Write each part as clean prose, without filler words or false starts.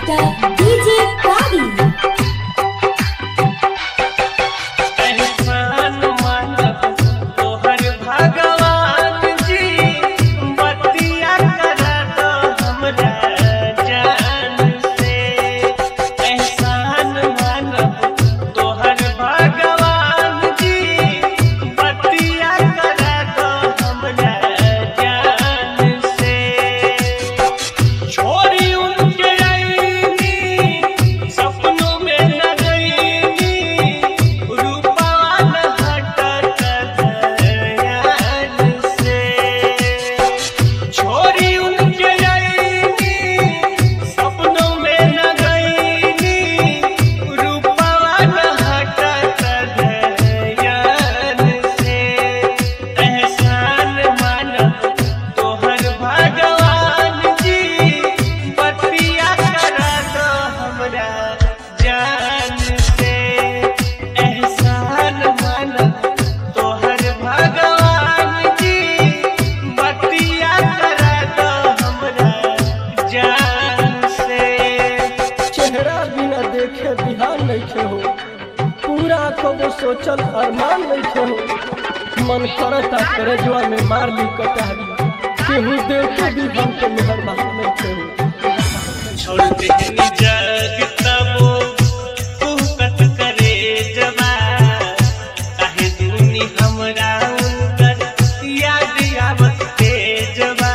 Mr. DJ Bobby. देखे बिहार नहीं हो पूरा कबो सोचल अरमान नहीं हो मन करता करजवा में मार ली कटारी केहू देव के भी हम के मेहरबान नहीं हो छोड़ दे जग तबो कुहकत करे जवा काहे दुनी हमरा उनकर याद आवत तेजवा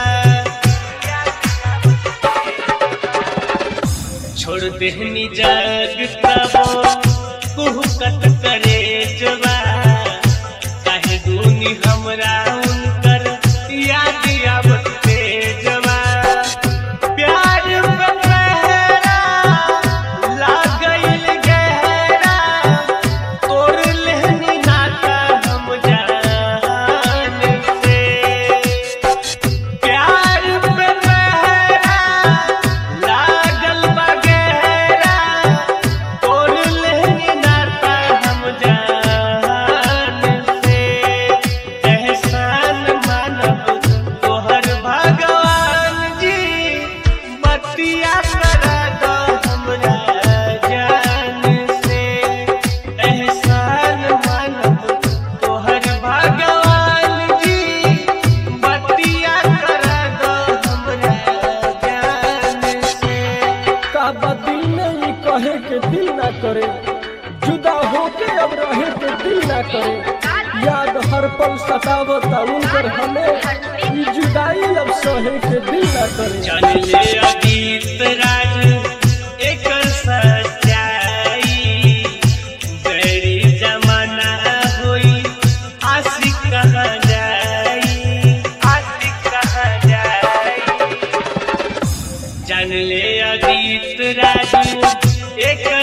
छोड़ देहनी जग तबो कुहकत करे जवा काहे दुनी हमरा उनकर याद आवत तेजवा प्यार में पहरा लागल गहरा तोड़ लेहनी नाता हम जान से प्यार में पहरा लागल बगहरा तोड़ लेहनी नाता हम जान से एहसान मानब तोहर भगवान जी बतिया करा दो हमरा जान से एहसान मानब तोहर भगवान जी बतिया करा दो हमरा जान से का दिल में ये कहे के दिल ना करे जुदा होके अब रहे के दिल ना करे याद हर पल सतावता उनकर हमें ये जुदाई अब सहे के दिल ना करे जान ले अजीत राज एकर सच्चाई बड़ी जमाना होई आशिक कहा जाई आशिक कहा जाई जान ले अजीत राज एकर